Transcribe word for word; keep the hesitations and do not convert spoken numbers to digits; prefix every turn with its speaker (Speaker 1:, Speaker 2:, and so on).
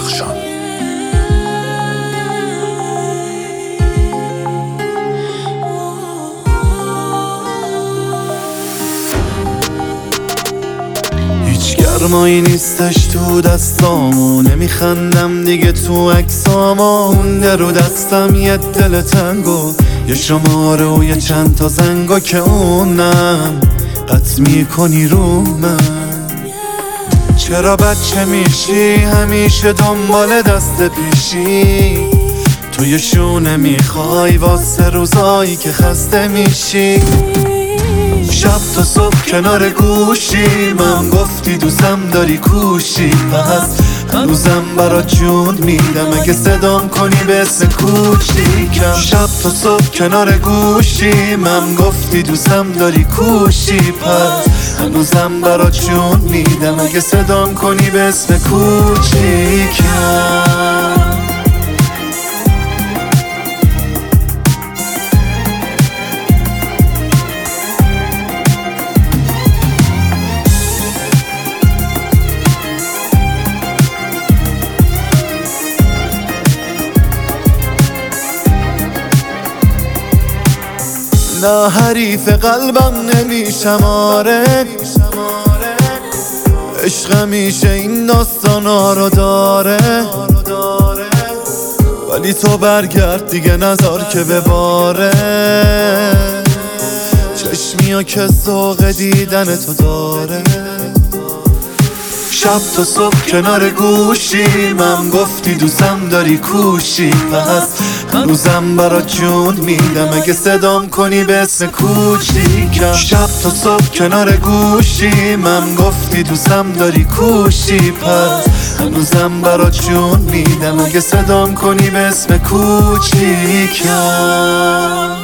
Speaker 1: درخشان. هیچ گرمایی نیستش تو دستامو، نمیخندم دیگه تو عکسامو. مونده رو دستم یه دل تنگو، یه شماره و یه چند تا زنگو که اونم قطع میکنی رو من. چرا بچه میشی همیشه دنبال دست پیشی؟ تو یه شونه میخوای واسه روزایی که خسته میشی. شب تا صبح کنار گوشی من گفتی دوستم داری کوشی، پس هنوزم برات جون میدم اگه صدام کنی به اسم کوچیکم. شب تا صبح کنار گوشی من گفتی دوستم داری کوشی، پس هنوزم برات جون میدم اگه صدام کنی به اسم کوچیکم. نه حریف قلبم نمیشم آره، عشق میشه این داستانا رو داره. ولی تو برگرد دیگه نذار که بباره، چشمیا که ذوق دیدن تو داره. شب تا صبح کنار گوشی من گفتی دوستم داری کوشی، پس هنوزم برات جون میدم اگه صدام کنی به اسم کوچیکم. شب تا صبح کنار گوشی من گفتی دوستم داری کوشی، پس هنوزم برات جون میدم اگه صدام کنی به اسم کوچیکم.